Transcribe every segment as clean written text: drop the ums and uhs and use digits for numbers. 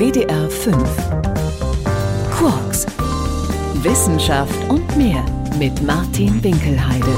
WDR 5 Quarks Wissenschaft und mehr mit Martin Winkelheide.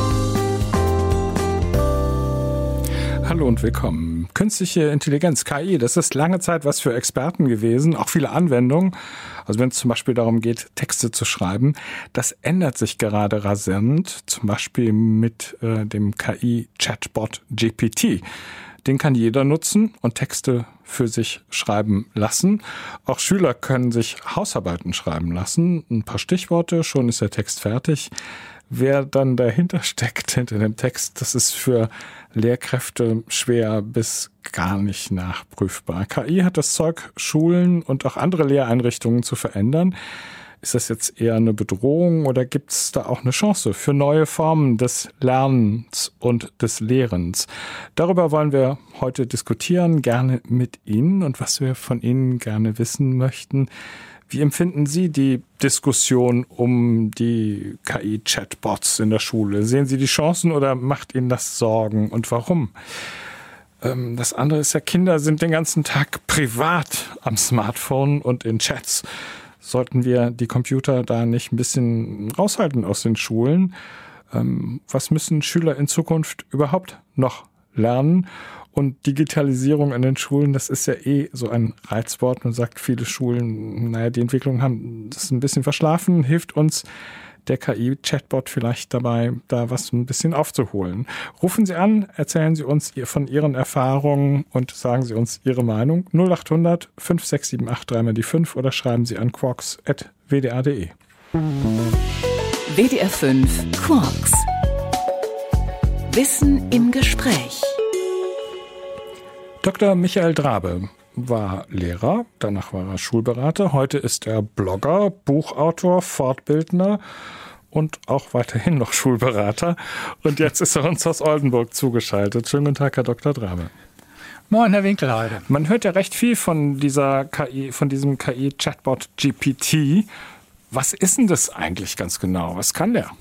Hallo und willkommen. Künstliche Intelligenz, KI, das ist lange Zeit was für Experten gewesen, auch viele Anwendungen. Also wenn es zum Beispiel darum geht, Texte zu schreiben, das ändert sich gerade rasant, zum Beispiel mit dem KI-Chatbot GPT. Den kann jeder nutzen und Texte für sich schreiben lassen. Auch Schüler können sich Hausarbeiten schreiben lassen. Ein paar Stichworte, schon ist der Text fertig. Wer dann dahinter steckt, hinter dem Text, das ist für Lehrkräfte schwer bis gar nicht nachprüfbar. KI hat das Zeug, Schulen und auch andere Lehreinrichtungen zu verändern. Ist das jetzt eher eine Bedrohung oder gibt es da auch eine Chance für neue Formen des Lernens und des Lehrens? Darüber wollen wir heute diskutieren, gerne mit Ihnen. Und was wir von Ihnen gerne wissen möchten: Wie empfinden Sie die Diskussion um die KI-Chatbots in der Schule? Sehen Sie die Chancen oder macht Ihnen das Sorgen und warum? Das andere ist ja, Kinder sind den ganzen Tag privat am Smartphone und in Chats. Sollten wir die Computer da nicht ein bisschen raushalten aus den Schulen? Was müssen Schüler in Zukunft überhaupt noch lernen? Und Digitalisierung in den Schulen, das ist ja so ein Reizwort. Man sagt, viele Schulen, die Entwicklung haben das ein bisschen verschlafen. Hilft uns der KI-Chatbot vielleicht dabei, da was ein bisschen aufzuholen? Rufen Sie an, erzählen Sie uns von Ihren Erfahrungen und sagen Sie uns Ihre Meinung. 0800 5678 3 mal die 5 oder schreiben Sie an quarks@wdr.de. WDR 5 Quarks Wissen im Gespräch. Dr. Michael Drabe war Lehrer, danach war er Schulberater, heute ist er Blogger, Buchautor, Fortbildner und auch weiterhin noch Schulberater. Und jetzt ist er uns aus Oldenburg zugeschaltet. Schönen guten Tag, Herr Dr. Drabe. Moin, Herr Winkelheide. Man hört ja recht viel von dieser KI, von diesem KI-Chatbot GPT. Was ist denn das eigentlich ganz genau? Was kann der?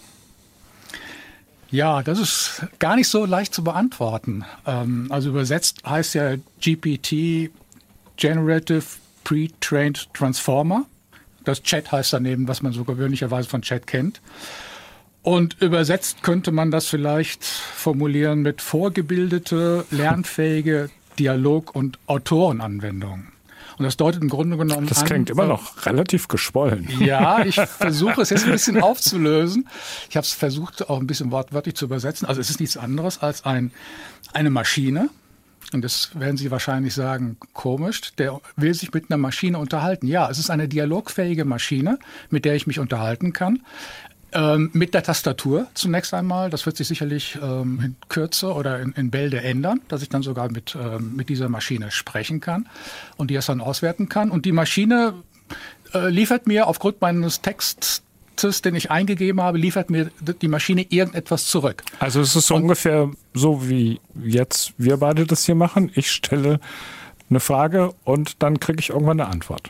Ja, das ist gar nicht so leicht zu beantworten. Also übersetzt heißt ja GPT Generative Pre-Trained Transformer. Das Chat heißt daneben, was man so gewöhnlicherweise von Chat kennt. Und übersetzt könnte man das vielleicht formulieren mit vorgebildete, lernfähige Dialog- und Autorenanwendungen. Und das deutet im Grunde genommen Das klingt immer noch relativ geschwollen. Ja, ich versuche es jetzt ein bisschen aufzulösen. Ich habe es versucht, auch ein bisschen wortwörtlich zu übersetzen. Also es ist nichts anderes als eine Maschine. Und das werden Sie wahrscheinlich sagen, komisch, der will sich mit einer Maschine unterhalten. Ja, es ist eine dialogfähige Maschine, mit der ich mich unterhalten kann. Mit der Tastatur zunächst einmal. Das wird sich sicherlich in Kürze oder in Bälde ändern, dass ich dann sogar mit dieser Maschine sprechen kann und die das dann auswerten kann. Und die Maschine liefert mir aufgrund meines Textes, den ich eingegeben habe, liefert mir die Maschine irgendetwas zurück. Also es ist so ungefähr so, wie jetzt wir beide das hier machen. Ich stelle eine Frage und dann kriege ich irgendwann eine Antwort.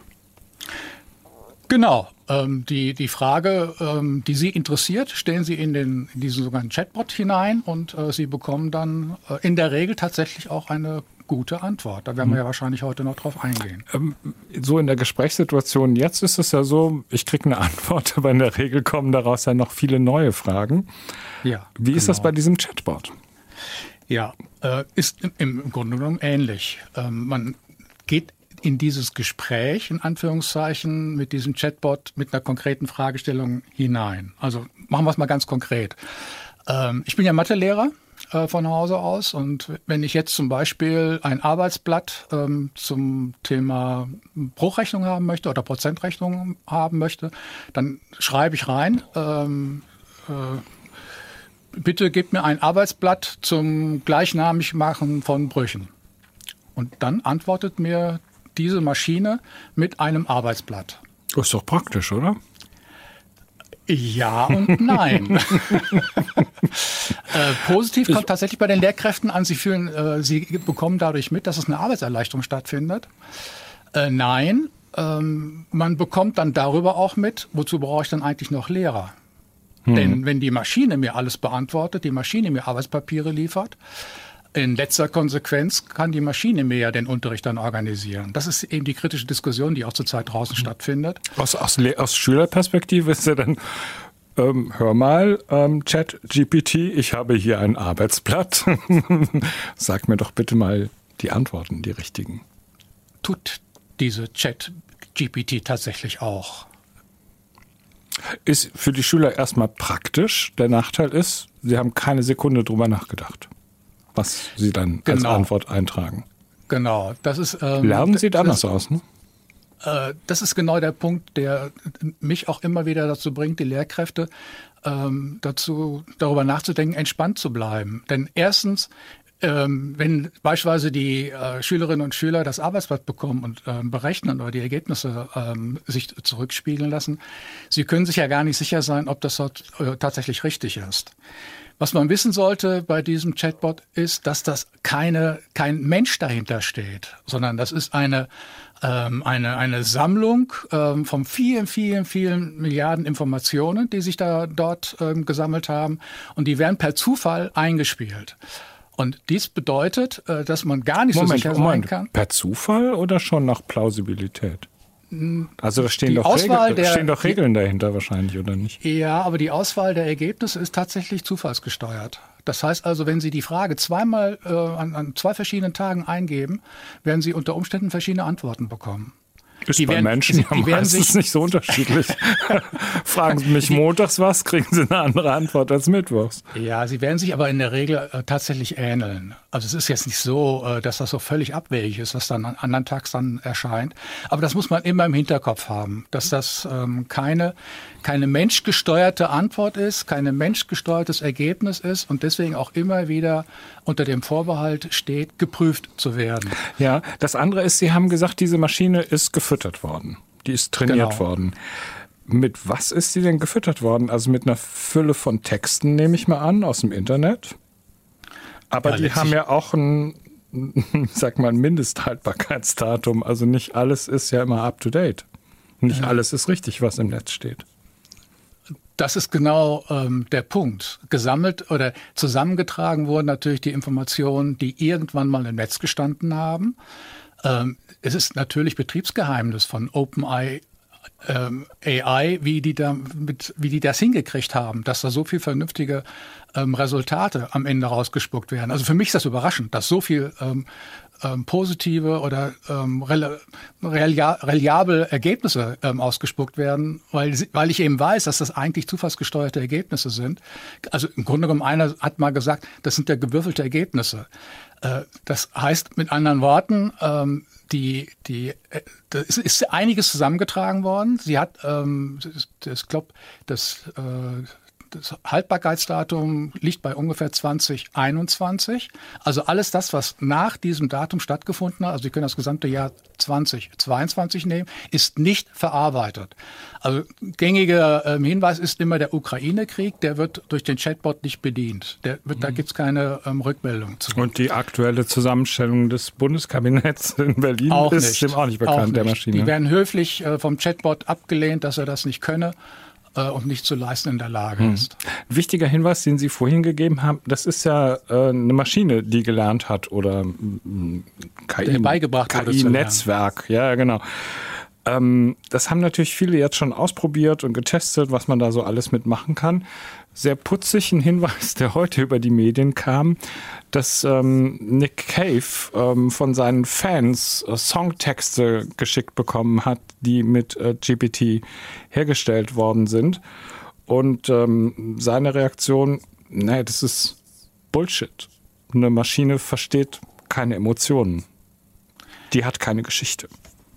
Genau. Die Frage, die Sie interessiert, stellen Sie in diesen sogenannten Chatbot hinein und Sie bekommen dann in der Regel tatsächlich auch eine gute Antwort. Da werden wir ja wahrscheinlich heute noch drauf eingehen. So in der Gesprächssituation jetzt ist es ja so, ich kriege eine Antwort, aber in der Regel kommen daraus ja noch viele neue Fragen. Ja, Wie ist das bei diesem Chatbot? Ja, ist im Grunde genommen ähnlich. Man geht in dieses Gespräch, in Anführungszeichen, mit diesem Chatbot mit einer konkreten Fragestellung hinein. Also machen wir es mal ganz konkret. Ich bin ja Mathelehrer von Hause aus und wenn ich jetzt zum Beispiel ein Arbeitsblatt zum Thema Bruchrechnung haben möchte oder Prozentrechnung haben möchte, dann schreibe ich rein, bitte gebt mir ein Arbeitsblatt zum Gleichnamigmachen von Brüchen. Und dann antwortet mir diese Maschine mit einem Arbeitsblatt. Das ist doch praktisch, oder? Ja und nein. Positiv kommt tatsächlich bei den Lehrkräften an. Sie bekommen dadurch mit, dass es eine Arbeitserleichterung stattfindet. Nein, man bekommt dann darüber auch mit, wozu brauche ich dann eigentlich noch Lehrer? Denn wenn die Maschine mir alles beantwortet, die Maschine mir Arbeitspapiere liefert, in letzter Konsequenz kann die Maschine mir ja den Unterricht dann organisieren. Das ist eben die kritische Diskussion, die auch zurzeit draußen stattfindet. Aus Schülerperspektive ist ja dann, hör mal, ChatGPT, ich habe hier ein Arbeitsblatt. Sag mir doch bitte mal die Antworten, die richtigen. Tut diese ChatGPT tatsächlich auch. Ist für die Schüler erstmal praktisch. Der Nachteil ist, sie haben keine Sekunde drüber nachgedacht, was sie dann als Antwort eintragen. Genau. Das ist, Lernen sieht anders aus, ne? Das ist genau der Punkt, der mich auch immer wieder dazu bringt, die Lehrkräfte dazu, darüber nachzudenken, entspannt zu bleiben. Denn erstens, wenn beispielsweise die Schülerinnen und Schüler das Arbeitsblatt bekommen und berechnen oder die Ergebnisse sich zurückspiegeln lassen, sie können sich ja gar nicht sicher sein, ob das tatsächlich richtig ist. Was man wissen sollte bei diesem Chatbot ist, dass das kein Mensch dahinter steht, sondern das ist eine Sammlung von vielen Milliarden Informationen, die sich dort gesammelt haben, und die werden per Zufall eingespielt. Und dies bedeutet, dass man gar nicht so sicher sein kann. Per Zufall oder schon nach Plausibilität? Also da stehen doch Regeln dahinter wahrscheinlich, oder nicht? Ja, aber die Auswahl der Ergebnisse ist tatsächlich zufallsgesteuert. Das heißt also, wenn Sie die Frage zweimal an zwei verschiedenen Tagen eingeben, werden Sie unter Umständen verschiedene Antworten bekommen. Ist bei Menschen ja meistens nicht so unterschiedlich. Fragen Sie mich montags was, kriegen Sie eine andere Antwort als mittwochs. Ja, sie werden sich aber in der Regel tatsächlich ähneln. Also es ist jetzt nicht so, dass das so völlig abwegig ist, was dann an anderen Tags dann erscheint. Aber das muss man immer im Hinterkopf haben, dass das keine menschgesteuerte Antwort ist, kein menschgesteuertes Ergebnis ist und deswegen auch immer wieder unter dem Vorbehalt steht, geprüft zu werden. Ja, das andere ist, Sie haben gesagt, diese Maschine ist gefüttert worden. Die ist trainiert worden. Mit was ist sie denn gefüttert worden? Also mit einer Fülle von Texten, nehme ich mal an, aus dem Internet. Aber ja, die haben ja auch ein Mindesthaltbarkeitsdatum. Also nicht alles ist ja immer up to date. Nicht alles ist richtig, was im Netz steht. Das ist genau der Punkt. Gesammelt oder zusammengetragen wurden natürlich die Informationen, die irgendwann mal im Netz gestanden haben. Es ist natürlich Betriebsgeheimnis von OpenAI, wie die das hingekriegt haben, dass da so viel vernünftige Resultate am Ende rausgespuckt werden. Also für mich ist das überraschend, dass so viel positive oder reliable Ergebnisse ausgespuckt werden, weil ich eben weiß, dass das eigentlich zufallsgesteuerte Ergebnisse sind. Also im Grunde genommen, einer hat mal gesagt, das sind ja gewürfelte Ergebnisse. Das heißt mit anderen Worten, da ist einiges zusammengetragen worden. Sie hat, ich glaube, das Haltbarkeitsdatum liegt bei ungefähr 2021. Also alles das, was nach diesem Datum stattgefunden hat, also Sie können das gesamte Jahr 2022 nehmen, ist nicht verarbeitet. Also gängiger Hinweis ist immer der Ukraine-Krieg, der wird durch den Chatbot nicht bedient. Da gibt es keine Rückmeldung zu. Und die aktuelle Zusammenstellung des Bundeskabinetts in Berlin ist dem auch nicht bekannt, der Maschine. Die werden höflich vom Chatbot abgelehnt, dass er das nicht könne und nicht zu leisten in der Lage ist. Ein wichtiger Hinweis, den Sie vorhin gegeben haben, das ist ja eine Maschine, die gelernt hat oder KI-Netzwerk. Ja, genau. Das haben natürlich viele jetzt schon ausprobiert und getestet, was man da so alles mitmachen kann. Sehr putzig ein Hinweis, der heute über die Medien kam, dass Nick Cave von seinen Fans Songtexte geschickt bekommen hat, die mit GPT hergestellt worden sind. Und seine Reaktion, das ist Bullshit. Eine Maschine versteht keine Emotionen. Die hat keine Geschichte.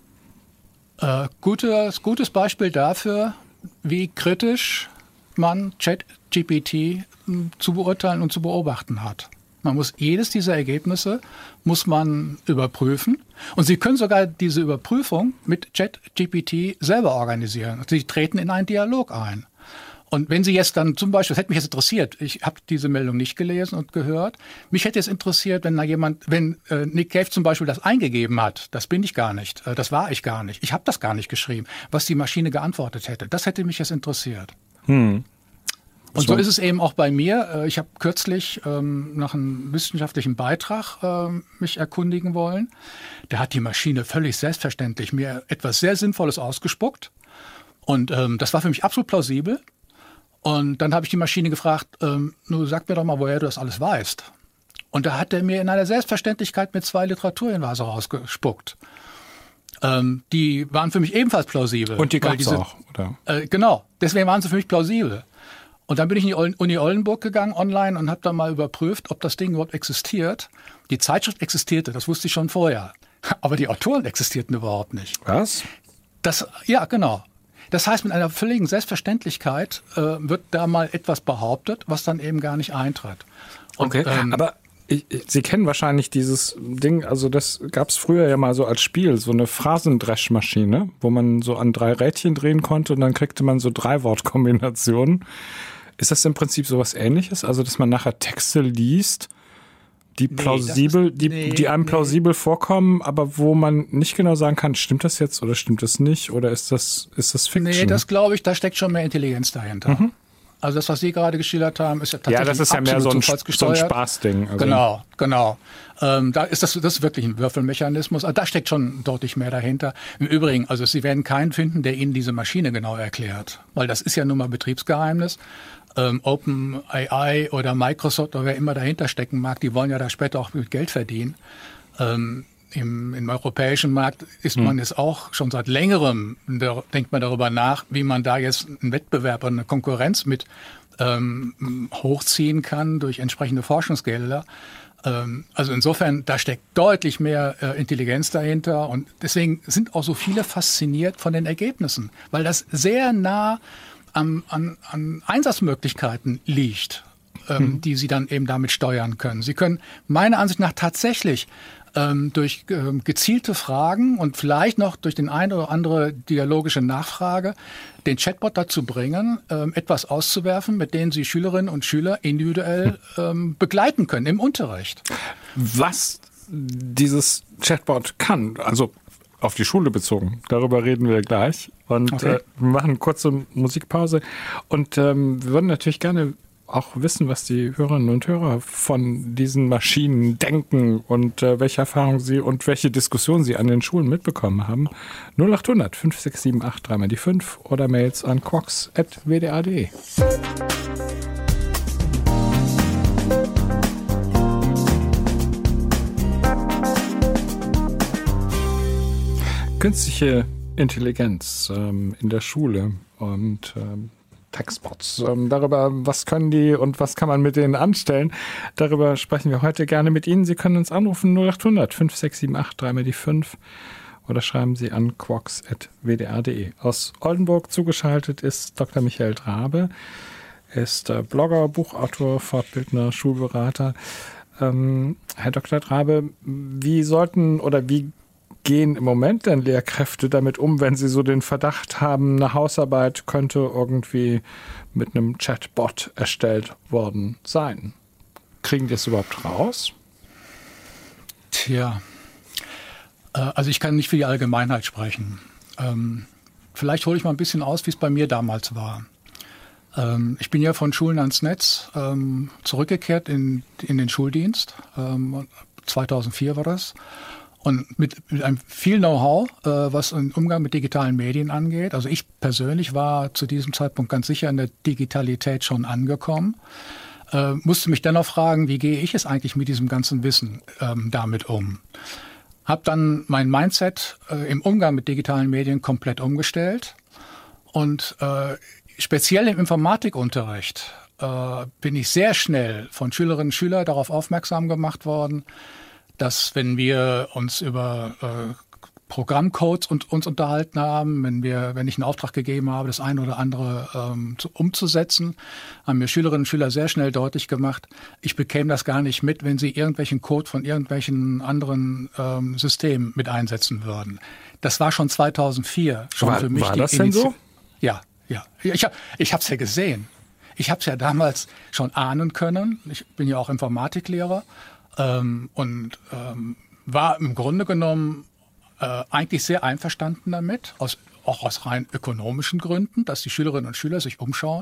Gutes Beispiel dafür, wie kritisch man ChatGPT zu beurteilen und zu beobachten hat. Man muss jedes dieser Ergebnisse überprüfen. Und Sie können sogar diese Überprüfung mit ChatGPT selber organisieren. Sie treten in einen Dialog ein. Und wenn Sie jetzt dann zum Beispiel, das hätte mich jetzt interessiert, ich habe diese Meldung nicht gelesen und gehört, mich hätte es interessiert, wenn Nick Cave zum Beispiel das eingegeben hat, das bin ich gar nicht, das war ich gar nicht, ich habe das gar nicht geschrieben, was die Maschine geantwortet hätte, das hätte mich jetzt interessiert. Und so ist es eben auch bei mir. Ich habe kürzlich nach einem wissenschaftlichen Beitrag mich erkundigen wollen. Da hat die Maschine völlig selbstverständlich mir etwas sehr Sinnvolles ausgespuckt. Und das war für mich absolut plausibel. Und dann habe ich die Maschine gefragt, nun sag mir doch mal, woher du das alles weißt. Und da hat er mir in einer Selbstverständlichkeit mit 2 Literaturhinweise rausgespuckt. Die waren für mich ebenfalls plausibel. Und die gab es auch, oder? Genau, deswegen waren sie für mich plausibel. Und dann bin ich in die Uni Oldenburg gegangen, online, und habe dann mal überprüft, ob das Ding überhaupt existiert. Die Zeitschrift existierte, das wusste ich schon vorher. Aber die Autoren existierten überhaupt nicht. Was? Ja, genau. Das heißt, mit einer völligen Selbstverständlichkeit wird da mal etwas behauptet, was dann eben gar nicht eintritt. Und, okay, aber Sie kennen wahrscheinlich dieses Ding, also das gab es früher ja mal so als Spiel, so eine Phrasendreschmaschine, wo man so an 3 Rädchen drehen konnte und dann kriegte man so 3 Wortkombinationen. Ist das im Prinzip sowas Ähnliches? Also, dass man nachher Texte liest, die einem plausibel vorkommen, aber wo man nicht genau sagen kann, stimmt das jetzt oder stimmt das nicht? Oder ist das Fiction? Nee, das glaube ich, da steckt schon mehr Intelligenz dahinter. Mhm. Also das, was Sie gerade geschildert haben, ist ja tatsächlich das ist ja mehr so ein Spaßding. Also. Genau. Da ist das ist wirklich ein Würfelmechanismus. Also da steckt schon deutlich mehr dahinter. Im Übrigen, also Sie werden keinen finden, der Ihnen diese Maschine genau erklärt, weil das ist ja nun mal Betriebsgeheimnis. OpenAI oder Microsoft oder wer immer dahinter stecken mag, die wollen ja da später auch mit Geld verdienen. Im europäischen Markt ist man jetzt auch schon seit längerem, denkt man darüber nach, wie man da jetzt einen Wettbewerb und eine Konkurrenz mit hochziehen kann durch entsprechende Forschungsgelder. Also insofern, da steckt deutlich mehr Intelligenz dahinter und deswegen sind auch so viele fasziniert von den Ergebnissen, weil das sehr nah an Einsatzmöglichkeiten liegt, die sie dann eben damit steuern können. Sie können meiner Ansicht nach tatsächlich durch gezielte Fragen und vielleicht noch durch den ein oder andere dialogische Nachfrage den Chatbot dazu bringen, etwas auszuwerfen, mit denen sie Schülerinnen und Schüler individuell begleiten können im Unterricht. Was dieses Chatbot kann, also auf die Schule bezogen, darüber reden wir gleich. Und wir machen eine kurze Musikpause. Und wir würden natürlich gerne auch wissen, was die Hörerinnen und Hörer von diesen Maschinen denken und welche Erfahrungen sie und welche Diskussionen sie an den Schulen mitbekommen haben. 0800 5678 3 mal die 5 oder Mails an quox@wdr.de. Künstliche Intelligenz in der Schule und Textbots. Darüber, was können die und was kann man mit denen anstellen, darüber sprechen wir heute gerne mit Ihnen. Sie können uns anrufen 0800 5678 3 mal die 5 oder schreiben Sie an quox@wdr.de. Aus Oldenburg zugeschaltet ist Dr. Michael Drabe. Er ist Blogger, Buchautor, Fortbildner, Schulberater. Herr Dr. Drabe, wie gehen im Moment denn Lehrkräfte damit um, wenn sie so den Verdacht haben, eine Hausarbeit könnte irgendwie mit einem Chatbot erstellt worden sein? Kriegen die es überhaupt raus? Tja, also ich kann nicht für die Allgemeinheit sprechen. Vielleicht hole ich mal ein bisschen aus, wie es bei mir damals war. Ich bin ja von Schulen ans Netz zurückgekehrt in den Schuldienst. 2004 war das. Und mit einem viel Know-how, was den Umgang mit digitalen Medien angeht. Also ich persönlich war zu diesem Zeitpunkt ganz sicher in der Digitalität schon angekommen. Musste mich dennoch fragen, wie gehe ich es eigentlich mit diesem ganzen Wissen damit um? Habe dann mein Mindset im Umgang mit digitalen Medien komplett umgestellt. Und speziell im Informatikunterricht bin ich sehr schnell von Schülerinnen und Schülern darauf aufmerksam gemacht worden, dass wenn wir uns über Programmcodes uns unterhalten haben, wenn ich einen Auftrag gegeben habe, das eine oder andere umzusetzen, haben mir Schülerinnen und Schüler sehr schnell deutlich gemacht, ich bekäme das gar nicht mit, wenn sie irgendwelchen Code von irgendwelchen anderen Systemen mit einsetzen würden. Das war schon 2004 schon für mich. War das denn so? Ja. Ich habe es ja gesehen. Ich habe es ja damals schon ahnen können. Ich bin ja auch Informatiklehrer. Und war im Grunde genommen eigentlich sehr einverstanden damit, auch aus rein ökonomischen Gründen, dass die Schülerinnen und Schüler sich umschauen,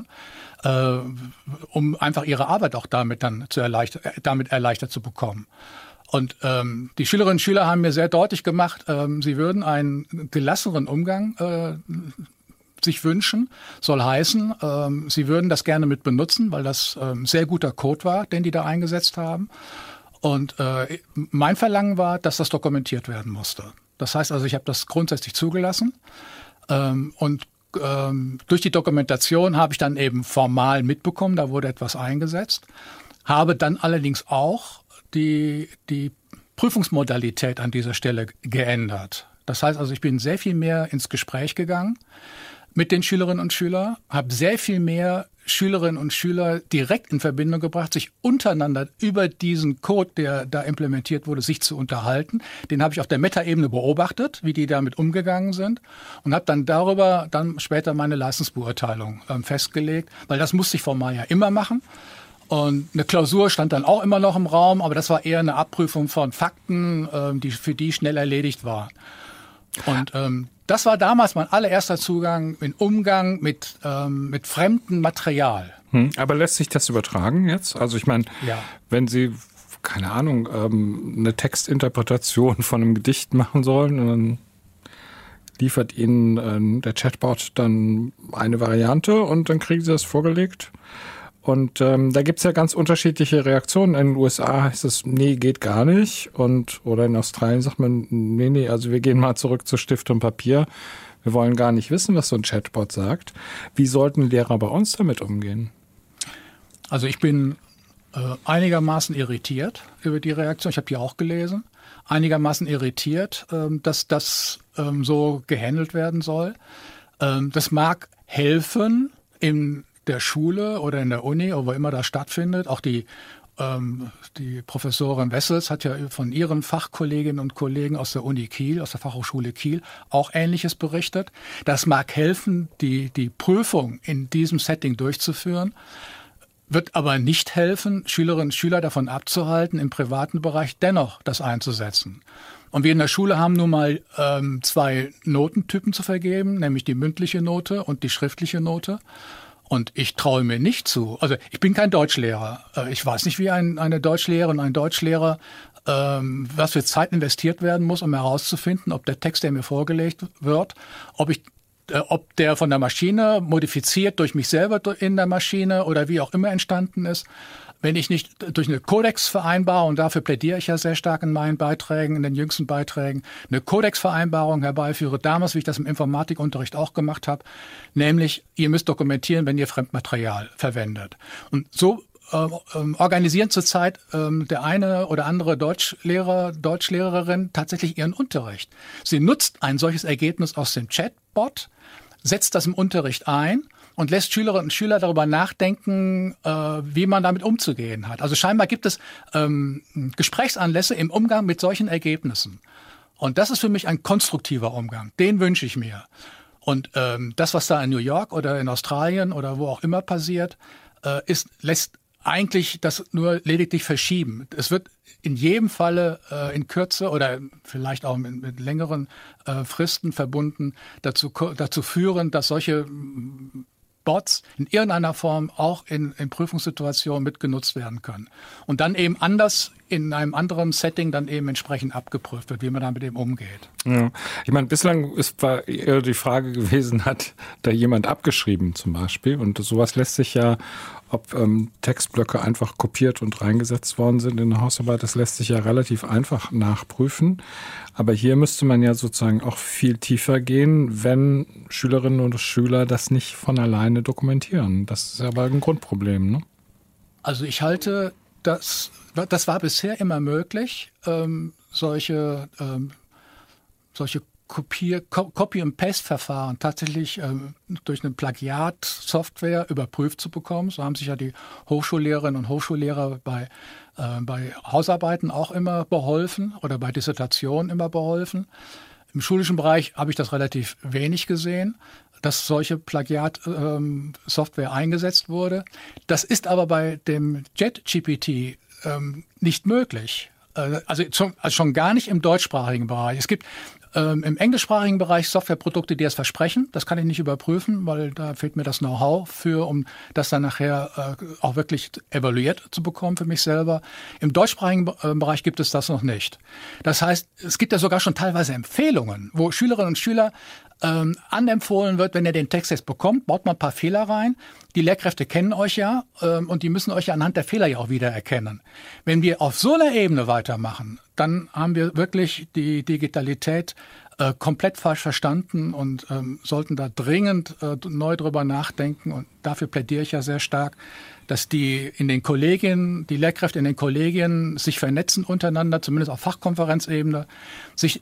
um einfach ihre Arbeit auch damit erleichtert zu bekommen. Und die Schülerinnen und Schüler haben mir sehr deutlich gemacht, sie würden einen gelasseneren Umgang sich wünschen. Soll heißen, sie würden das gerne mit benutzen, weil das sehr guter Code war, den die da eingesetzt haben. Und mein Verlangen war, dass das dokumentiert werden musste. Das heißt also, ich habe das grundsätzlich zugelassen. Und durch die Dokumentation habe ich dann eben formal mitbekommen, da wurde etwas eingesetzt. Habe dann allerdings auch die Prüfungsmodalität an dieser Stelle geändert. Das heißt also, ich bin sehr viel mehr ins Gespräch gegangen mit den Schülerinnen und Schülern, habe sehr viel mehr Schülerinnen und Schüler direkt in Verbindung gebracht, sich untereinander über diesen Code, der da implementiert wurde, sich zu unterhalten. Den habe ich auf der Metaebene beobachtet, wie die damit umgegangen sind, und habe dann darüber dann später meine Leistungsbeurteilung festgelegt, weil das musste ich formal ja immer machen. Und eine Klausur stand dann auch immer noch im Raum, aber das war eher eine Abprüfung von Fakten, für die schnell erledigt war. Und das war damals mein allererster Zugang in Umgang mit fremdem Material. Aber lässt sich das übertragen jetzt? Also ich meine, wenn Sie, keine Ahnung, eine Textinterpretation von einem Gedicht machen sollen, und dann liefert Ihnen der Chatbot dann eine Variante und dann kriegen Sie das vorgelegt. Und da gibt's ja ganz unterschiedliche Reaktionen. In den USA heißt es, nee, geht gar nicht. Oder in Australien sagt man, nee, also wir gehen mal zurück zu Stift und Papier. Wir wollen gar nicht wissen, was so ein Chatbot sagt. Wie sollten Lehrer bei uns damit umgehen? Also ich bin einigermaßen irritiert über die Reaktion. Ich habe die auch gelesen. Einigermaßen irritiert, dass das so gehandelt werden soll. Das mag helfen in der Schule oder in der Uni oder wo immer das stattfindet. Auch die Professorin Wessels hat ja von ihren Fachkolleginnen und Kollegen aus der Uni Kiel, aus der Fachhochschule Kiel, auch Ähnliches berichtet. Das mag helfen, die Prüfung in diesem Setting durchzuführen, wird aber nicht helfen, Schülerinnen und Schüler davon abzuhalten, im privaten Bereich dennoch das einzusetzen. Und wir in der Schule haben nun mal 2 Notentypen zu vergeben, nämlich die mündliche Note und die schriftliche Note. Und ich traue mir nicht zu, also ich bin kein Deutschlehrer. Ich weiß nicht, wie eine Deutschlehrerin und ein Deutschlehrer, was für Zeit investiert werden muss, um herauszufinden, ob der Text, der mir vorgelegt wird, ob der von der Maschine modifiziert durch mich selber in der Maschine oder wie auch immer entstanden ist. Wenn ich nicht durch eine Kodexvereinbarung, und dafür plädiere ich ja sehr stark in meinen Beiträgen, in den jüngsten Beiträgen, eine Kodexvereinbarung herbeiführe, damals, wie ich das im Informatikunterricht auch gemacht habe, nämlich, ihr müsst dokumentieren, wenn ihr Fremdmaterial verwendet. Und so organisieren zurzeit der eine oder andere Deutschlehrer, Deutschlehrerin tatsächlich ihren Unterricht. Sie nutzt ein solches Ergebnis aus dem Chatbot, setzt das im Unterricht ein und lässt Schülerinnen und Schüler darüber nachdenken, wie man damit umzugehen hat. Also scheinbar gibt es Gesprächsanlässe im Umgang mit solchen Ergebnissen. Und das ist für mich ein konstruktiver Umgang. Den wünsche ich mir. Und das, was da in New York oder in Australien oder wo auch immer passiert, lässt eigentlich das nur lediglich verschieben. Es wird in jedem Falle in Kürze oder vielleicht auch mit längeren Fristen verbunden dazu führen, dass solche Bots in irgendeiner Form auch in Prüfungssituationen mitgenutzt werden können. Und dann eben anders in einem anderen Setting dann eben entsprechend abgeprüft wird, wie man damit eben umgeht. Ja. Ich meine, bislang war eher die Frage gewesen, hat da jemand abgeschrieben zum Beispiel? Und sowas lässt sich ja, ob Textblöcke einfach kopiert und reingesetzt worden sind in der Hausarbeit, das lässt sich ja relativ einfach nachprüfen. Aber hier müsste man ja sozusagen auch viel tiefer gehen, wenn Schülerinnen und Schüler das nicht von alleine dokumentieren. Das ist aber ein Grundproblem, ne? Also ich halte das war bisher immer möglich, solche Copy-and-Paste-Verfahren tatsächlich durch eine Plagiat-Software überprüft zu bekommen. So haben sich ja die Hochschullehrerinnen und Hochschullehrer bei Hausarbeiten auch immer beholfen oder bei Dissertationen immer beholfen. Im schulischen Bereich habe ich das relativ wenig gesehen, dass solche Plagiat-Software eingesetzt wurde. Das ist aber bei dem JetGPT nicht möglich. also schon gar nicht im deutschsprachigen Bereich. Es gibt im englischsprachigen Bereich Softwareprodukte, die das versprechen. Das kann ich nicht überprüfen, weil da fehlt mir das Know-how für, um das dann nachher auch wirklich evaluiert zu bekommen für mich selber. Im deutschsprachigen Bereich gibt es das noch nicht. Das heißt, es gibt ja sogar schon teilweise Empfehlungen, wo Schülerinnen und Schüler anempfohlen wird, wenn ihr den Text jetzt bekommt, baut mal ein paar Fehler rein. Die Lehrkräfte kennen euch ja und die müssen euch ja anhand der Fehler ja auch wieder erkennen. Wenn wir auf so einer Ebene weitermachen, dann haben wir wirklich die Digitalität komplett falsch verstanden und sollten da dringend neu drüber nachdenken. Und dafür plädiere ich ja sehr stark, dass die Lehrkräfte in den Kollegien sich vernetzen untereinander, zumindest auf Fachkonferenzebene, sich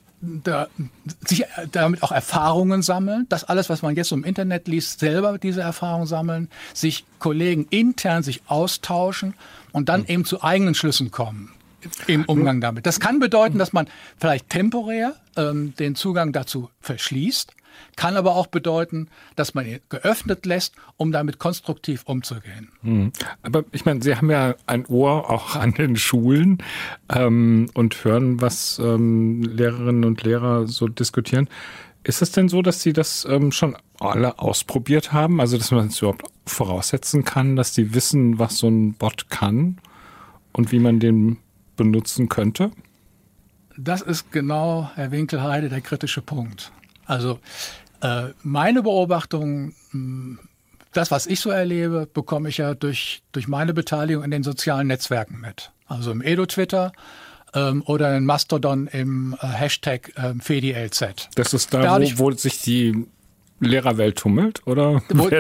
damit auch Erfahrungen sammeln, das alles, was man jetzt im Internet liest, selber diese Erfahrungen sammeln, sich Kollegen intern sich austauschen und dann eben zu eigenen Schlüssen kommen im Umgang damit. Das kann bedeuten, dass man vielleicht temporär den Zugang dazu verschließt, kann aber auch bedeuten, dass man ihn geöffnet lässt, um damit konstruktiv umzugehen. Aber ich meine, Sie haben ja ein Ohr auch an den Schulen und hören, was Lehrerinnen und Lehrer so diskutieren. Ist es denn so, dass Sie das schon alle ausprobiert haben? Also, dass man es überhaupt voraussetzen kann, dass die wissen, was so ein Bot kann und wie man den benutzen könnte? Das ist genau, Herr Winkelheide, der kritische Punkt. Also meine Beobachtung, das, was ich so erlebe, bekomme ich ja durch meine Beteiligung in den sozialen Netzwerken mit. Also im Edu-Twitter oder in Mastodon im Hashtag FediLZ. Das ist da, wo sich die Lehrerwelt tummelt, oder?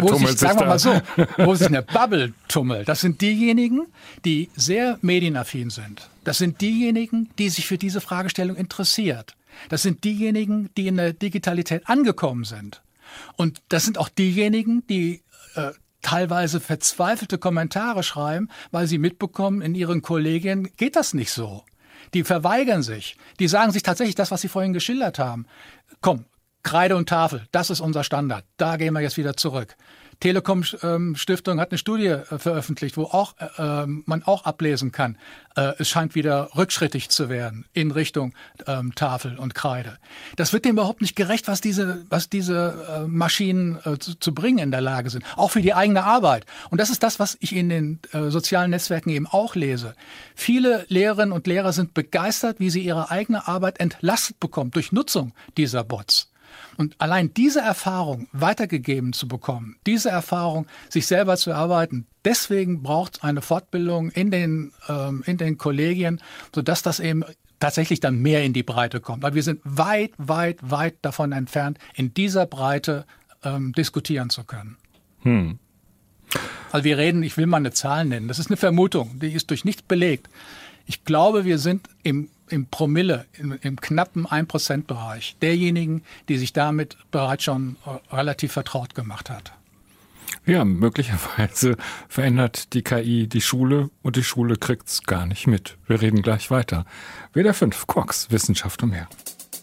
Wo sich eine Bubble tummelt. Das sind diejenigen, die sehr medienaffin sind. Das sind diejenigen, die sich für diese Fragestellung interessiert. Das sind diejenigen, die in der Digitalität angekommen sind. Und das sind auch diejenigen, die teilweise verzweifelte Kommentare schreiben, weil sie mitbekommen, in ihren Kollegien geht das nicht so. Die verweigern sich. Die sagen sich tatsächlich das, was Sie vorhin geschildert haben. Komm, Kreide und Tafel, das ist unser Standard. Da gehen wir jetzt wieder zurück. Telekom Stiftung hat eine Studie veröffentlicht, wo man auch ablesen kann, es scheint wieder rückschrittig zu werden in Richtung Tafel und Kreide. Das wird dem überhaupt nicht gerecht, was diese Maschinen zu bringen in der Lage sind. Auch für die eigene Arbeit. Und das ist das, was ich in den sozialen Netzwerken eben auch lese. Viele Lehrerinnen und Lehrer sind begeistert, wie sie ihre eigene Arbeit entlastet bekommen durch Nutzung dieser Bots. Und allein diese Erfahrung weitergegeben zu bekommen, diese Erfahrung sich selber zu erarbeiten, deswegen braucht es eine Fortbildung in den Kollegien, sodass das eben tatsächlich dann mehr in die Breite kommt. Weil wir sind weit, weit, weit davon entfernt, in dieser Breite diskutieren zu können. Also wir reden, ich will mal eine Zahl nennen, das ist eine Vermutung, die ist durch nichts belegt. Ich glaube, wir sind im Promille, im knappen 1%-Bereich derjenigen, die sich damit bereits schon relativ vertraut gemacht hat. Ja, möglicherweise verändert die KI die Schule und die Schule kriegt's gar nicht mit. Wir reden gleich weiter. WDR 5, Quarks, Wissenschaft und mehr.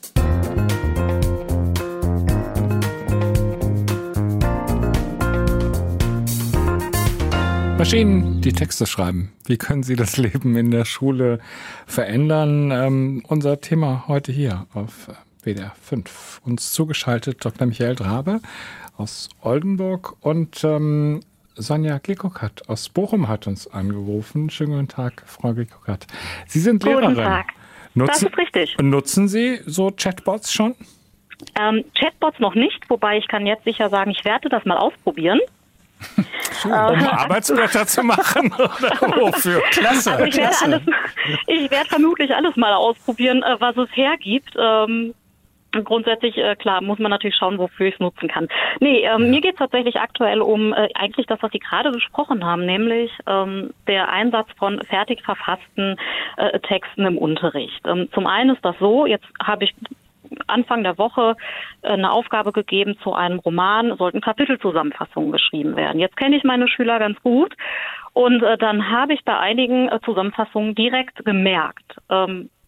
Maschinen, die Texte schreiben. Wie können sie das Leben in der Schule verändern? Unser Thema heute hier auf WDR 5. Uns zugeschaltet Dr. Michael Drabe aus Oldenburg und Sonja Gekukat aus Bochum hat uns angerufen. Schönen guten Tag, Frau Gekukat. Sie sind Lehrerin. Guten Tag. Das ist richtig. Nutzen Sie so Chatbots schon? Chatbots noch nicht, wobei ich kann jetzt sicher sagen, ich werde das mal ausprobieren. Um Arbeitsblätter zu machen oder wofür? Klasse. Also ich werde vermutlich alles mal ausprobieren, was es hergibt. Grundsätzlich, klar, muss man natürlich schauen, wofür ich es nutzen kann. Mir geht es tatsächlich aktuell um eigentlich das, was Sie gerade besprochen haben, nämlich der Einsatz von fertig verfassten Texten im Unterricht. Zum einen ist das so, jetzt habe ich Anfang der Woche eine Aufgabe gegeben zu einem Roman, sollten Kapitelzusammenfassungen geschrieben werden. Jetzt kenne ich meine Schüler ganz gut und dann habe ich bei einigen Zusammenfassungen direkt gemerkt,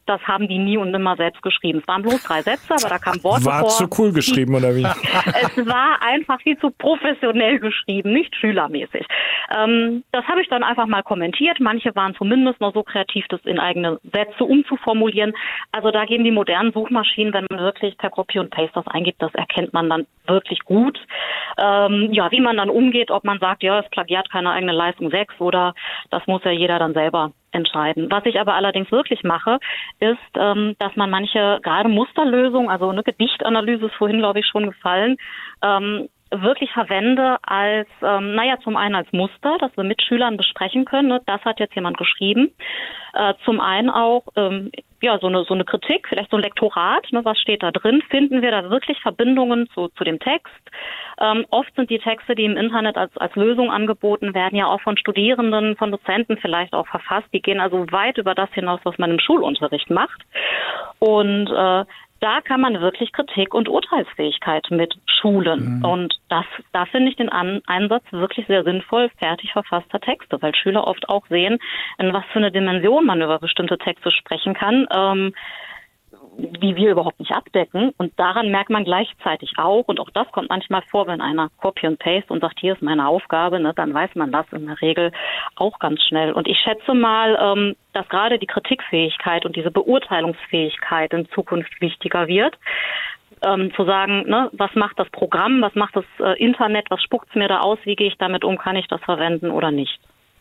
das haben die nie und nimmer selbst geschrieben. Es waren bloß 3 Sätze, aber da kam Worte vor. War zu cool geschrieben, oder wie? Es war einfach viel zu professionell geschrieben, nicht schülermäßig. Das habe ich dann einfach mal kommentiert. Manche waren zumindest noch so kreativ, das in eigene Sätze umzuformulieren. Also da geben die modernen Suchmaschinen, wenn man wirklich per Copy und Paste das eingibt, das erkennt man dann wirklich gut. Wie man dann umgeht, ob man sagt, ja, das Plagiat keine eigene Leistung 6 oder das muss ja jeder dann selber entscheiden. Was ich aber allerdings wirklich mache, ist, dass man manche, gerade Musterlösungen, also eine Gedichtanalyse ist vorhin, glaube ich, schon gefallen, wirklich verwende als, zum einen als Muster, das wir mit Schülern besprechen können. Ne? Das hat jetzt jemand geschrieben. Zum einen auch, so eine Kritik, vielleicht so ein Lektorat. Ne? Was steht da drin? Finden wir da wirklich Verbindungen zu dem Text? Oft sind die Texte, die im Internet als Lösung angeboten werden, ja auch von Studierenden, von Dozenten vielleicht auch verfasst. Die gehen also weit über das hinaus, was man im Schulunterricht macht. Und da kann man wirklich Kritik und Urteilsfähigkeit mit schulen. Mhm. Und da finde ich den Einsatz wirklich sehr sinnvoll, fertig verfasster Texte, weil Schüler oft auch sehen, in was für eine Dimension man über bestimmte Texte sprechen kann, die wir überhaupt nicht abdecken. Und daran merkt man gleichzeitig auch, und auch das kommt manchmal vor, wenn einer Copy und Paste und sagt, hier ist meine Aufgabe, ne, dann weiß man das in der Regel auch ganz schnell. Und ich schätze mal, dass gerade die Kritikfähigkeit und diese Beurteilungsfähigkeit in Zukunft wichtiger wird. Zu sagen, ne, was macht das Programm, was macht das Internet, was spuckt es mir da aus, wie gehe ich damit um, kann ich das verwenden oder nicht?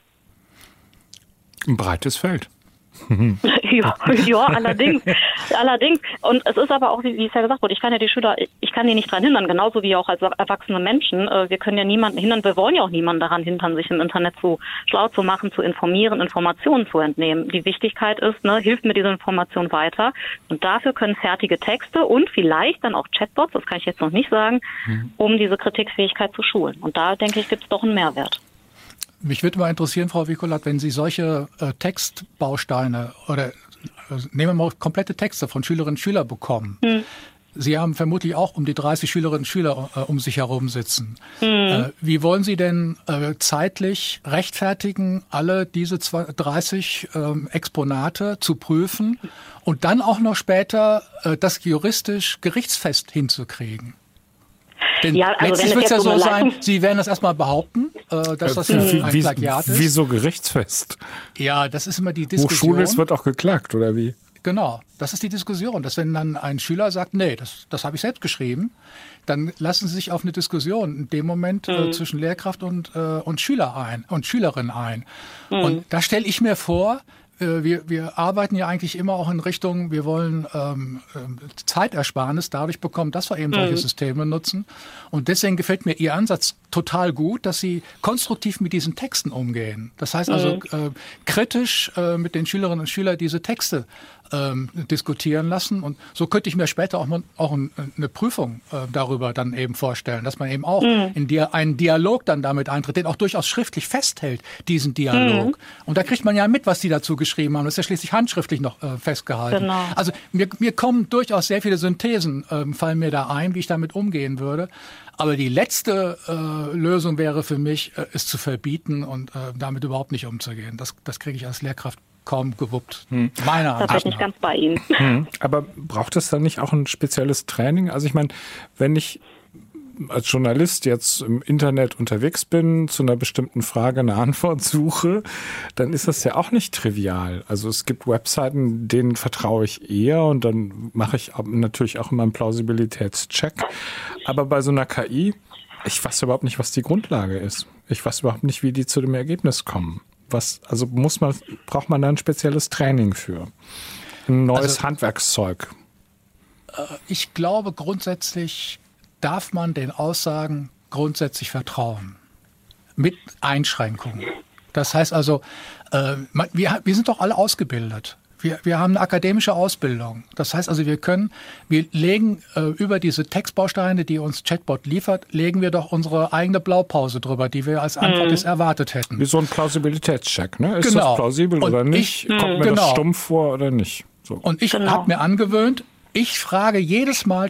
Ein breites Feld. Ja, allerdings. Und es ist aber auch, wie es ja gesagt wurde, ich kann ja die Schüler, ich kann die nicht daran hindern, genauso wie auch als erwachsene Menschen. Wir können ja niemanden hindern, wir wollen ja auch niemanden daran hindern, sich im Internet so schlau zu machen, zu informieren, Informationen zu entnehmen. Die Wichtigkeit ist, ne, hilft mir diese Information weiter. Und dafür können fertige Texte und vielleicht dann auch Chatbots, das kann ich jetzt noch nicht sagen, um diese Kritikfähigkeit zu schulen. Und da, denke ich, gibt es doch einen Mehrwert. Mich würde mal interessieren, Frau Wikolat, wenn Sie solche Textbausteine oder nehmen wir mal komplette Texte von Schülerinnen und Schülern bekommen. Sie haben vermutlich auch um die 30 Schülerinnen und Schüler um sich herum sitzen. Wie wollen Sie denn zeitlich rechtfertigen, alle diese 30 Exponate zu prüfen und dann auch noch später das juristisch gerichtsfest hinzukriegen? Denn ja, also letztlich wird es ja so sein, Sie werden das erstmal behaupten, dass das ein Plagiat ist. Wieso gerichtsfest? Ja, das ist immer die Diskussion. Wo Schule ist, wird auch geklagt, oder wie? Genau, das ist die Diskussion. Dass wenn dann ein Schüler sagt, nee, das habe ich selbst geschrieben, dann lassen Sie sich auf eine Diskussion in dem Moment zwischen Lehrkraft und Schüler ein und Schülerin ein. Und da stelle ich mir vor, wir arbeiten ja eigentlich immer auch in Richtung, wir wollen Zeitersparnis dadurch bekommen, dass wir eben solche Systeme nutzen. Und deswegen gefällt mir Ihr Ansatz total gut, dass Sie konstruktiv mit diesen Texten umgehen. Das heißt also kritisch mit den Schülerinnen und Schülern diese Texte diskutieren lassen. Und so könnte ich mir später auch eine Prüfung darüber dann eben vorstellen, dass man eben auch in einen Dialog dann damit eintritt, den auch durchaus schriftlich festhält, diesen Dialog. Und da kriegt man ja mit, was die dazu geschrieben haben. Das ist ja schließlich handschriftlich noch festgehalten. Genau. Also mir kommen durchaus sehr viele Synthesen, fallen mir da ein, wie ich damit umgehen würde. Aber die letzte Lösung wäre für mich, es zu verbieten und damit überhaupt nicht umzugehen. Das kriege ich als Lehrkraft kaum gewuppt. Meiner Ansicht nach. Da bin ich ganz bei Ihnen. Aber braucht es dann nicht auch ein spezielles Training? Also ich meine, wenn ich als Journalist jetzt im Internet unterwegs bin, zu einer bestimmten Frage eine Antwort suche, dann ist das ja auch nicht trivial. Also es gibt Webseiten, denen vertraue ich eher und dann mache ich natürlich auch immer einen Plausibilitätscheck. Aber bei so einer KI, ich weiß überhaupt nicht, was die Grundlage ist. Ich weiß überhaupt nicht, wie die zu dem Ergebnis kommen. Braucht man da ein spezielles Training für? Ein neues Handwerkszeug? Ich glaube, grundsätzlich darf man den Aussagen grundsätzlich vertrauen. Mit Einschränkungen. Das heißt also, wir sind doch alle ausgebildet. Wir haben eine akademische Ausbildung. Das heißt also, wir legen über diese Textbausteine, die uns Chatbot liefert, legen wir doch unsere eigene Blaupause drüber, die wir als Antwort jetzt erwartet hätten. Wie so ein Plausibilitätscheck, ne? Ist das plausibel oder nicht? Kommt mir das stumpf vor oder nicht? So. Und ich habe mir angewöhnt, ich frage jedes Mal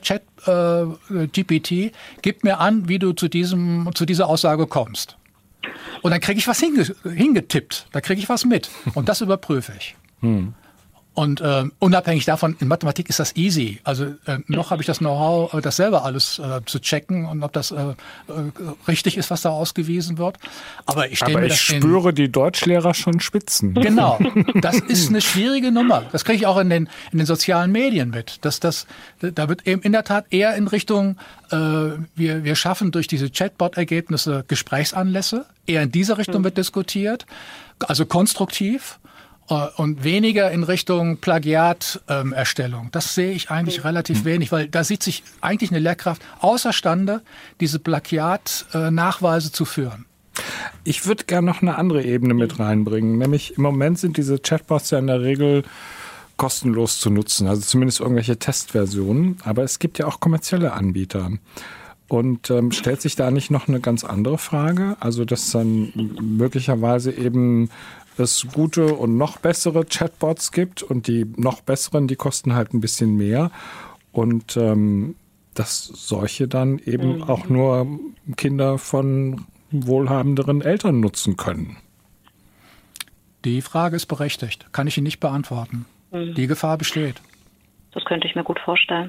GPT, gib mir an, wie du zu dieser Aussage kommst. Und dann kriege ich was hingetippt, da kriege ich was mit und das überprüfe ich. Und unabhängig davon, in Mathematik ist das easy. Also noch habe ich das Know-how, das selber alles zu checken und ob das richtig ist, was da ausgewiesen wird. Aber ich spüre die Deutschlehrer schon spitzen. Genau, das ist eine schwierige Nummer. Das kriege ich auch in den sozialen Medien mit. Da wird eben in der Tat eher in Richtung, wir schaffen durch diese Chatbot-Ergebnisse Gesprächsanlässe. Eher in diese Richtung wird diskutiert, also konstruktiv. Und weniger in Richtung Plagiat-Erstellung. Das sehe ich eigentlich relativ wenig, weil da sieht sich eigentlich eine Lehrkraft außerstande, diese Plagiat-Nachweise zu führen. Ich würde gerne noch eine andere Ebene mit reinbringen. Nämlich im Moment sind diese Chatbots ja in der Regel kostenlos zu nutzen, also zumindest irgendwelche Testversionen. Aber es gibt ja auch kommerzielle Anbieter. Und stellt sich da nicht noch eine ganz andere Frage? Also dass dann möglicherweise eben es gute und noch bessere Chatbots gibt und die noch besseren, die kosten halt ein bisschen mehr und dass solche dann eben auch nur Kinder von wohlhabenderen Eltern nutzen können. Die Frage ist berechtigt, kann ich Ihnen nicht beantworten. Die Gefahr besteht. Das könnte ich mir gut vorstellen.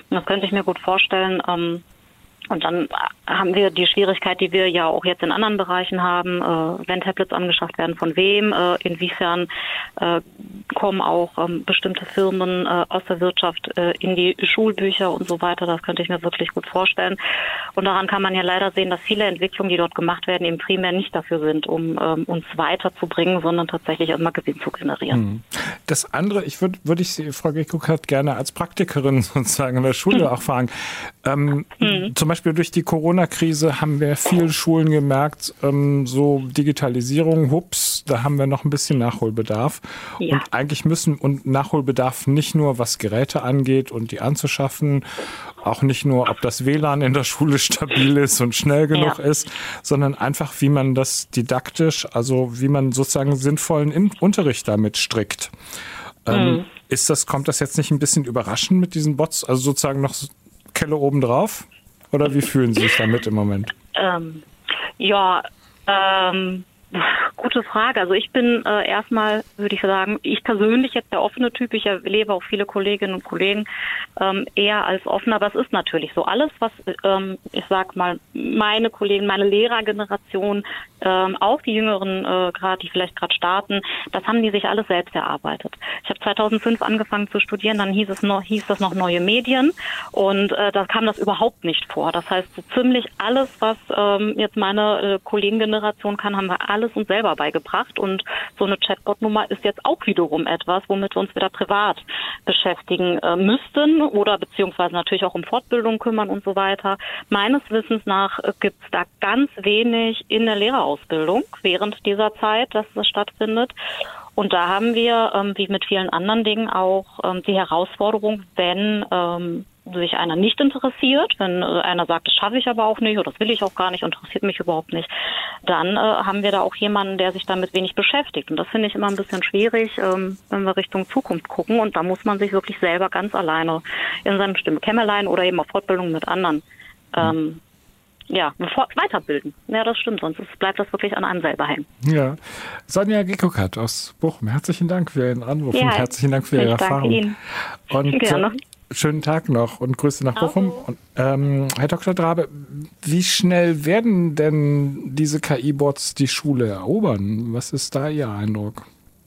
Und dann haben wir die Schwierigkeit, die wir ja auch jetzt in anderen Bereichen haben, wenn Tablets angeschafft werden, von wem, inwiefern kommen auch bestimmte Firmen aus der Wirtschaft in die Schulbücher und so weiter. Das könnte ich mir wirklich gut vorstellen. Und daran kann man ja leider sehen, dass viele Entwicklungen, die dort gemacht werden, eben primär nicht dafür sind, um uns weiterzubringen, sondern tatsächlich erstmal Gewinn zu generieren. Das andere, würde ich Sie, Frau Gekukert, gerne als Praktikerin sozusagen in der Schule auch fragen. Zum Beispiel durch die Corona-Krise haben wir vielen Schulen gemerkt, so Digitalisierung, hups, da haben wir noch ein bisschen Nachholbedarf. Ja. Und eigentlich und Nachholbedarf nicht nur, was Geräte angeht und die anzuschaffen, auch nicht nur, ob das WLAN in der Schule stabil ist und schnell genug ist, sondern einfach, wie man das didaktisch, also wie man sozusagen sinnvollen Unterricht damit strickt. Kommt das jetzt nicht ein bisschen überraschend mit diesen Bots, also sozusagen noch Kelle obendrauf? Oder wie fühlen Sie sich damit im Moment? Gute Frage. Also ich bin erstmal, würde ich sagen, ich persönlich jetzt der offene Typ. Ich erlebe auch viele Kolleginnen und Kollegen eher als offen. Aber es ist natürlich so. Alles, was, ich sag mal, meine Kollegen, meine Lehrergeneration, auch die Jüngeren, die vielleicht gerade starten, das haben die sich alles selbst erarbeitet. Ich habe 2005 angefangen zu studieren, dann hieß das noch neue Medien und da kam das überhaupt nicht vor. Das heißt, so ziemlich alles, was jetzt meine Kollegengeneration kann, haben wir alles uns selber beigebracht und so eine Chatbot-Nummer ist jetzt auch wiederum etwas, womit wir uns wieder privat beschäftigen müssten oder beziehungsweise natürlich auch um Fortbildung kümmern und so weiter. Meines Wissens nach gibt es da ganz wenig in der Lehrerausbildung während dieser Zeit, dass das stattfindet. Und da haben wir, wie mit vielen anderen Dingen, auch die Herausforderung, wenn sich einer nicht interessiert, wenn einer sagt, das schaffe ich aber auch nicht oder das will ich auch gar nicht, interessiert mich überhaupt nicht, dann haben wir da auch jemanden, der sich damit wenig beschäftigt. Und das finde ich immer ein bisschen schwierig, wenn wir Richtung Zukunft gucken. Und da muss man sich wirklich selber ganz alleine in seinem Stimmkämmerlein oder eben auf Fortbildung mit anderen weiterbilden. Ja, das stimmt, sonst bleibt das wirklich an einem selber hängen. Ja. Sonja Gekukert aus Bochum, herzlichen Dank für Ihren Anruf und herzlichen Dank für Ihre Erfahrung. Ihnen. Und gerne. Schönen Tag noch und Grüße nach Bochum. Und, Herr Dr. Drabe, wie schnell werden denn diese KI-Bots die Schule erobern? Was ist da Ihr Eindruck?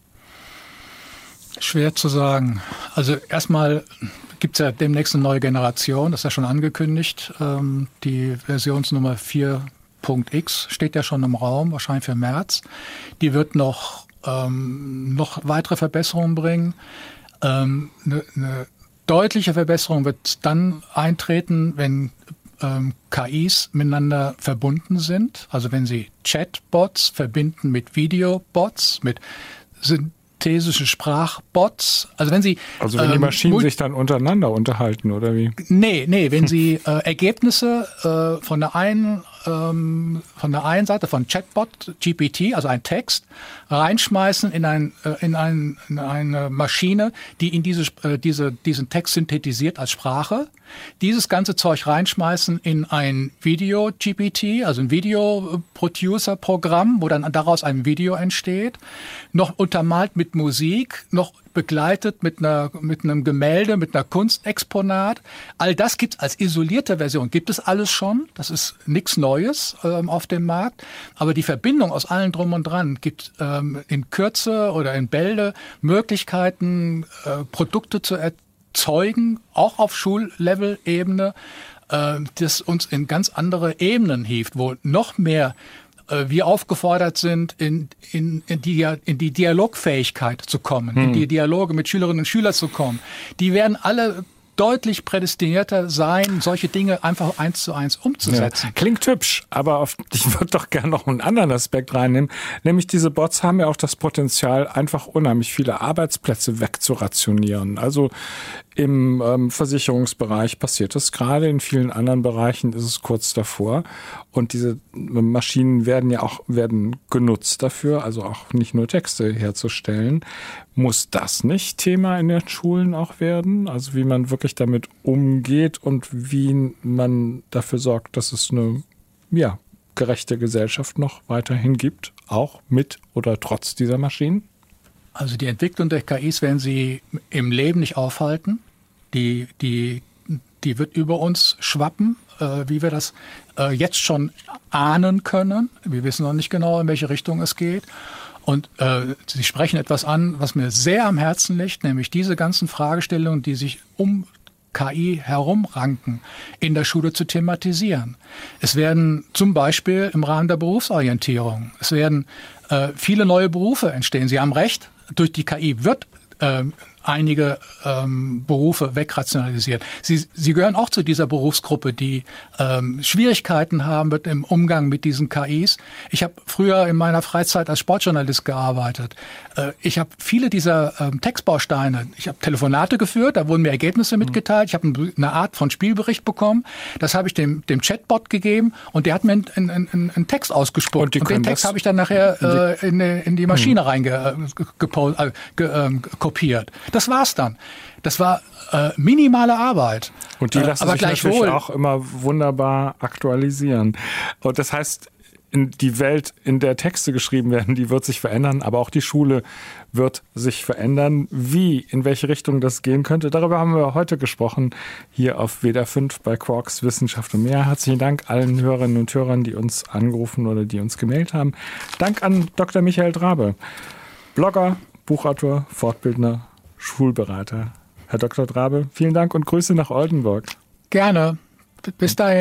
Schwer zu sagen. Also erstmal gibt es ja demnächst eine neue Generation, das ist ja schon angekündigt. Die Versionsnummer 4.x steht ja schon im Raum, wahrscheinlich für März. Die wird noch weitere Verbesserungen bringen. Eine deutliche Verbesserung wird dann eintreten, wenn KIs miteinander verbunden sind. Also wenn Sie Chatbots verbinden mit Videobots, mit synthesischen Sprachbots. Also wenn Sie die Maschinen sich dann untereinander unterhalten, oder wie? Nee, wenn Sie Ergebnisse von der einen Seite von Chatbot, GPT, also ein Text, reinschmeißen in eine Maschine, die in diesen Text synthetisiert als Sprache. Dieses ganze Zeug reinschmeißen in ein Video-GPT, also ein Video-Producer-Programm, wo dann daraus ein Video entsteht, noch untermalt mit Musik, noch begleitet mit einem Gemälde, mit einer Kunstexponat. All das gibt es als isolierte Version. Gibt es alles schon. Das ist nichts Neues auf dem Markt. Aber die Verbindung aus allen drum und dran gibt in Kürze oder in Bälde Möglichkeiten, Produkte zu erzeugen, auch auf Schullevel-Ebene, das uns in ganz andere Ebenen hieft, wo noch mehr wir aufgefordert sind, in die Dialogfähigkeit zu kommen, in die Dialoge mit Schülerinnen und Schülern zu kommen. Die werden alle deutlich prädestinierter sein, solche Dinge einfach 1:1 umzusetzen. Ja, klingt hübsch, aber ich würde doch gerne noch einen anderen Aspekt reinnehmen, nämlich diese Bots haben ja auch das Potenzial, einfach unheimlich viele Arbeitsplätze wegzurationieren. Also im Versicherungsbereich passiert das gerade, in vielen anderen Bereichen ist es kurz davor. Und diese Maschinen werden genutzt dafür, also auch nicht nur Texte herzustellen. Muss das nicht Thema in den Schulen auch werden? Also wie man wirklich damit umgeht und wie man dafür sorgt, dass es eine gerechte Gesellschaft noch weiterhin gibt, auch mit oder trotz dieser Maschinen? Also die Entwicklung der KIs werden sie im Leben nicht aufhalten. Die wird über uns schwappen, wie wir das jetzt schon ahnen können. Wir wissen noch nicht genau, in welche Richtung es geht. Und Sie sprechen etwas an, was mir sehr am Herzen liegt, nämlich diese ganzen Fragestellungen, die sich um KI herumranken, in der Schule zu thematisieren. Es werden zum Beispiel im Rahmen der Berufsorientierung, es werden viele neue Berufe entstehen. Sie haben recht, durch die KI wird einige Berufe wegrationalisiert. Sie gehören auch zu dieser Berufsgruppe, die Schwierigkeiten haben wird im Umgang mit diesen KIs. Ich habe früher in meiner Freizeit als Sportjournalist gearbeitet. Ich habe viele dieser Textbausteine, ich habe Telefonate geführt, da wurden mir Ergebnisse mitgeteilt, ich habe eine Art von Spielbericht bekommen, das habe ich dem Chatbot gegeben und der hat mir einen Text ausgespuckt. Und den Text habe ich dann nachher in die Maschine kopiert. Das war's dann. Das war minimale Arbeit. Und die lassen sich natürlich auch immer wunderbar aktualisieren. Und das heißt, die Welt, in der Texte geschrieben werden, die wird sich verändern, aber auch die Schule wird sich verändern. Wie, in welche Richtung das gehen könnte, darüber haben wir heute gesprochen, hier auf WDR 5 bei Quarks Wissenschaft und mehr. Herzlichen Dank allen Hörerinnen und Hörern, die uns angerufen oder die uns gemailt haben. Dank an Dr. Michael Drabe, Blogger, Buchautor, Fortbildner, Schulberater. Herr Dr. Drabe, vielen Dank und Grüße nach Oldenburg. Gerne. Bis dahin.